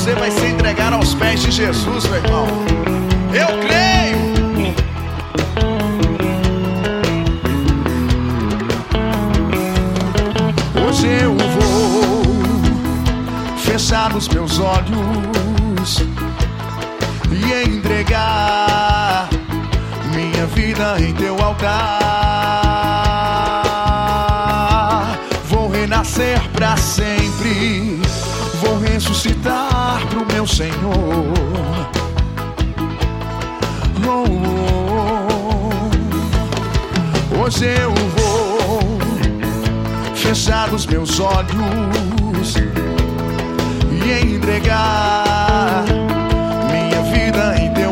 você vai se entregar aos pés de Jesus, meu irmão. Eu creio. Hoje eu vou fechar os meus olhos e entregar minha vida em teu altar. Vou renascer pra sempre, vou ressuscitar pro meu Senhor. Oh, oh. Hoje eu vou fechar os meus olhos e entregar minha vida em teu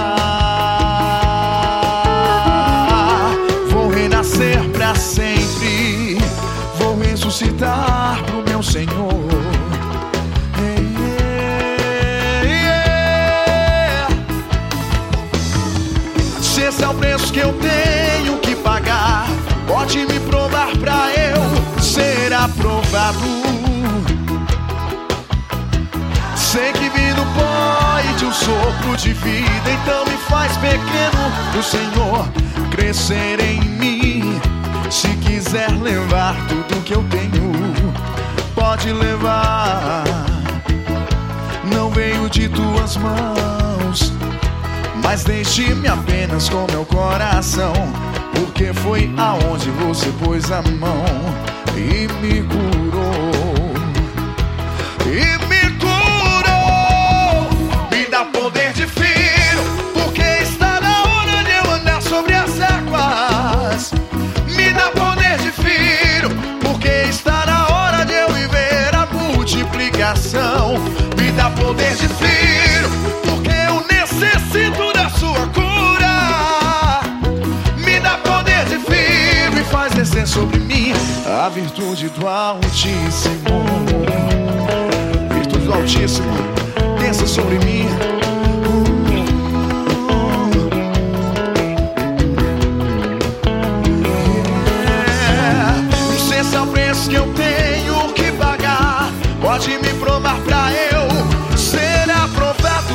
altar. Vou renascer pra sempre, vou ressuscitar pro meu Senhor. Se esse é o preço que eu tenho que pagar, pode me provar pra eu ser aprovado. Sei que vi no pó e de um sopro de vida, então me faz pequeno o Senhor crescer em mim. Se quiser levar tudo que eu tenho, pode levar. Não veio de tuas mãos, mas deixe-me apenas com meu coração, porque foi aonde você pôs a mão e me curou. E me curou. Me dá poder de filho, porque está na hora de eu andar sobre as águas. Me dá poder de filho, porque está na hora de eu viver a multiplicação. Me dá poder de filho, porque eu necessito da sua cura. Me dá poder de filho e faz descer sobre mim a virtude do Altíssimo. Virtude do Altíssimo, desça sobre mim. Não sei se é o preço que eu tenho que pagar, pode me provar pra eu ser aprovado.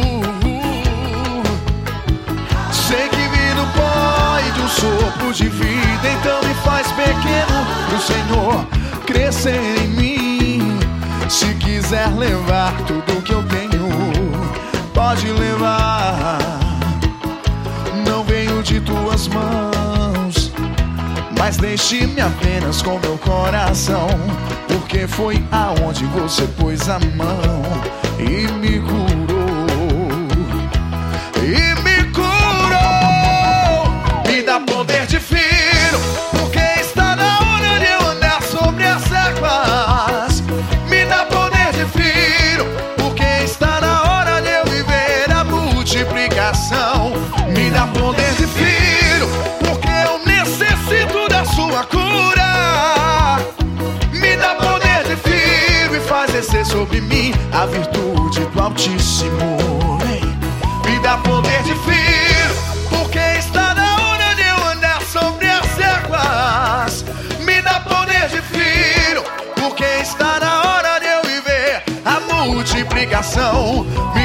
Sei que vi do pó e de um sopro de vida, então me faz pequeno pro Senhor crescer em mim. Se quiser levar tudo que eu tenho, pode levar. Não veio de tuas mãos, mas deixe-me apenas com meu coração, porque foi aonde você pôs a mão e me curou. E me curou. Me dá poder de filho, porque está na hora de eu andar sobre as águas. Me dá poder de filho, porque está na hora de eu viver a multiplicação. Me dá poder de filho, porque eu necessito da sua cura. Me dá poder de filho e faz descer sobre mim a virtude do Altíssimo. Me dá poder de filho, porque está na hora de eu andar sobre as águas. Me dá poder de filho, porque está na hora de eu viver a multiplicação.